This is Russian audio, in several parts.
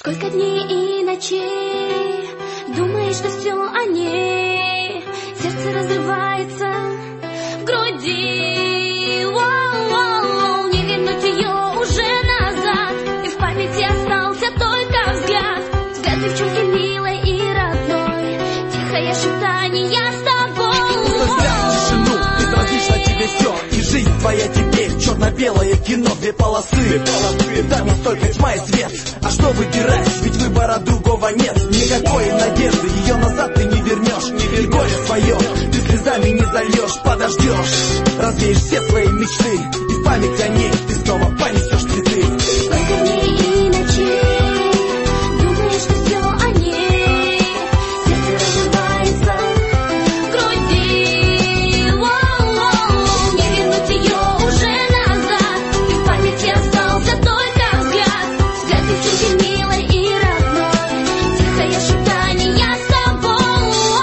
Сколько дней и ночей думаешь, что все о ней, сердце разрывается в груди. Воу-воу-воу, не вернуть ее уже назад, и в памяти остался только взгляд. Взгляд девчонки милой и родной, тихое шептание с тобой. Взгляд в тишину, безразлично тебе все, и жизнь твоя теперь черно-белое кино, две полосы. Там столько тьма и свет, а что выбирать, ведь выбора другого нет. Никакой надежды, ее назад ты не вернешь, и горе свое ты слезами не зальешь. Подождешь, развеешь все свои мечты, и в память о ней ты снова понесешь цветы. Сколько дней и ночей думаешь, что все о ней, сердце разрывается в груди. Воу-воу, не вернуть ее уже назад, и в памяти остался только взгляд. Взгляд девчонки милой и родной, тихое шептание с тобой.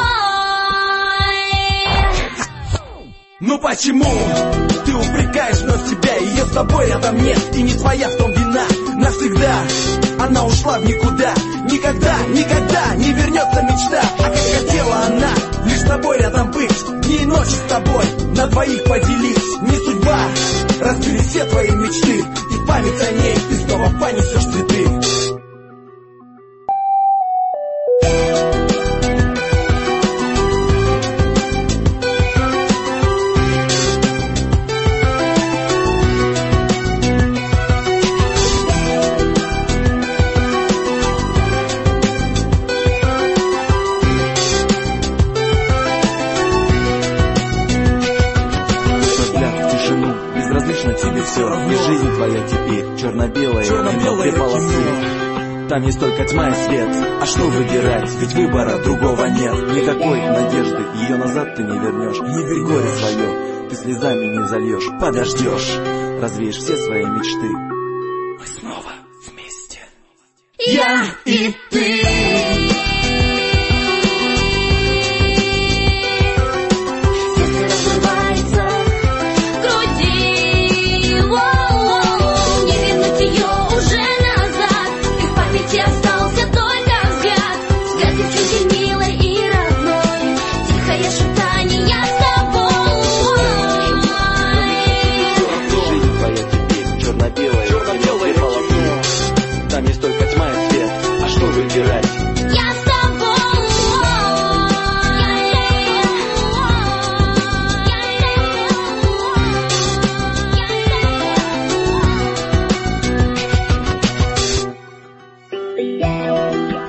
Ну почему ты упрекаешь вновь себя? Ее с тобой рядом нет, и не твоя в том вина. Навсегда она ушла в никуда, никогда, никогда не вернется мечта. А как хотела она лишь с тобой рядом быть, дни и ночи с тобой на двоих поделить. Не судьба, разбили все твои мечты, и в память о ней ты снова понесешь цветы. Безразлично тебе все, и жизнь твоя теперь черно-белая, две полосы. Там есть только тьма и свет, а что выбирать, ведь выбора другого нет. Никакой надежды, ее назад ты не вернешь, и горе свое ты слезами не зальешь. Подождешь, развеешь все свои мечты, мы снова вместе, я и ты. Там есть только тьма и свет, а что выбирать? Я с тобой.